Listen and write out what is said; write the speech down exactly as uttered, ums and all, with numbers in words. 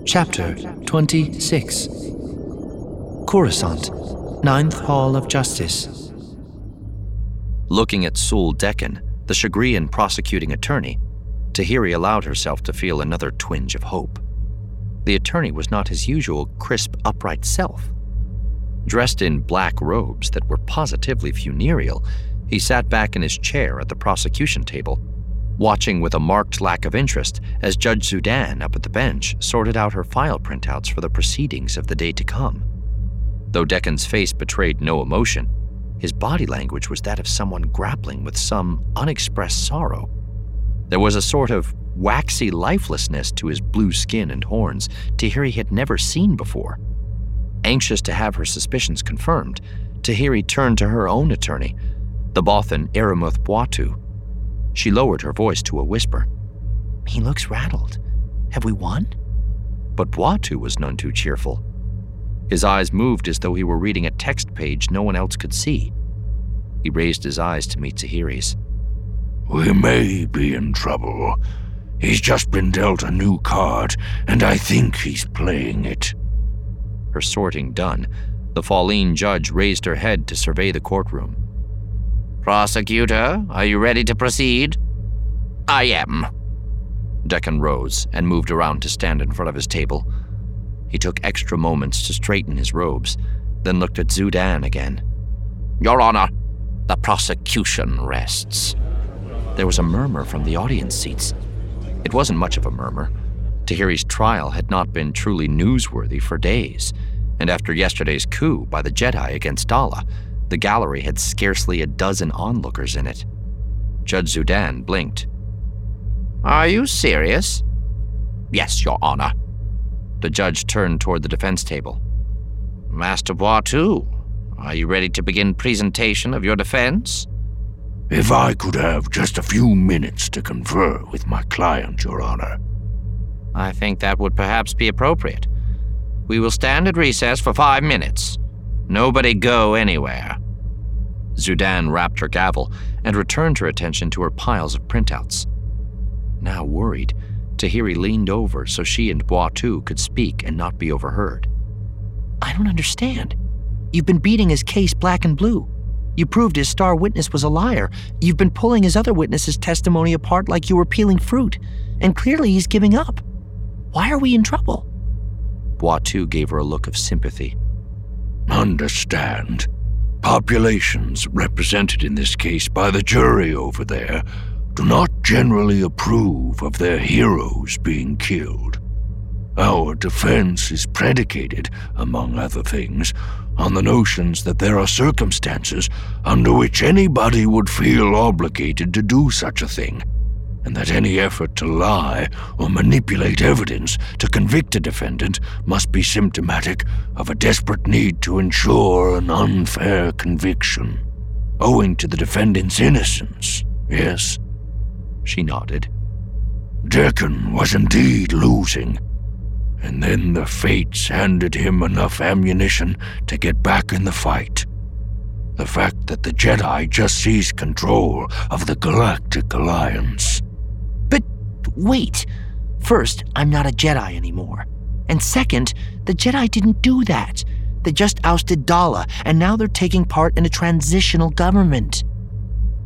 Chapter twenty-six. Coruscant, Ninth Hall of Justice. Looking at Sul Dekkan, the Chagrian prosecuting attorney, Tahiri allowed herself to feel another twinge of hope. The attorney was not his usual crisp, upright self. Dressed in black robes that were positively funereal, he sat back in his chair at the prosecution table, watching with a marked lack of interest as Judge Zudan up at the bench sorted out her file printouts for the proceedings of the day to come. Though Dekkan's face betrayed no emotion, his body language was that of someone grappling with some unexpressed sorrow. There was a sort of waxy lifelessness to his blue skin and horns Tahiri had never seen before. Anxious to have her suspicions confirmed, Tahiri turned to her own attorney, the Bothan Aramuth Boatu. She lowered her voice to a whisper. "He looks rattled. Have we won?" But Boatu was none too cheerful. His eyes moved as though he were reading a text page no one else could see. He raised his eyes to meet Tahiri's. "We may be in trouble. He's just been dealt a new card, and I think he's playing it." Her sorting done, the Falleen judge raised her head to survey the courtroom. "Prosecutor, are you ready to proceed?" "I am." Dekkan rose and moved around to stand in front of his table. He took extra moments to straighten his robes, then looked at Zudan again. "Your Honor, the prosecution rests." There was a murmur from the audience seats. It wasn't much of a murmur. Tahiri's trial had not been truly newsworthy for days, and after yesterday's coup by the Jedi against Dala, the gallery had scarcely a dozen onlookers in it. Judge Zudan blinked. "Are you serious?" "Yes, Your Honor." The judge turned toward the defense table. "Master Boatu, are you ready to begin presentation of your defense?" "If I could have just a few minutes to confer with my client, Your Honor." "I think that would perhaps be appropriate. We will stand at recess for five minutes. Nobody go anywhere." Zudan rapped her gavel and returned her attention to her piles of printouts. Now worried, Tahiri leaned over so she and Boatu could speak and not be overheard. "I don't understand. You've been beating his case black and blue. You proved his star witness was a liar. You've been pulling his other witnesses' testimony apart like you were peeling fruit, and clearly he's giving up. Why are we in trouble?" Boatu gave her a look of sympathy. "Understand. Populations represented in this case by the jury over there do not generally approve of their heroes being killed. Our defense is predicated, among other things, on the notions that there are circumstances under which anybody would feel obligated to do such a thing, and that any effort to lie or manipulate evidence to convict a defendant must be symptomatic of a desperate need to ensure an unfair conviction, owing to the defendant's innocence, yes?" She nodded. "Dekkan was indeed losing, and then the fates handed him enough ammunition to get back in the fight. The fact that the Jedi just seized control of the Galactic Alliance." But wait. First, I'm not a Jedi anymore. And second, the Jedi didn't do that. They just ousted Dala, and now they're taking part in a transitional government.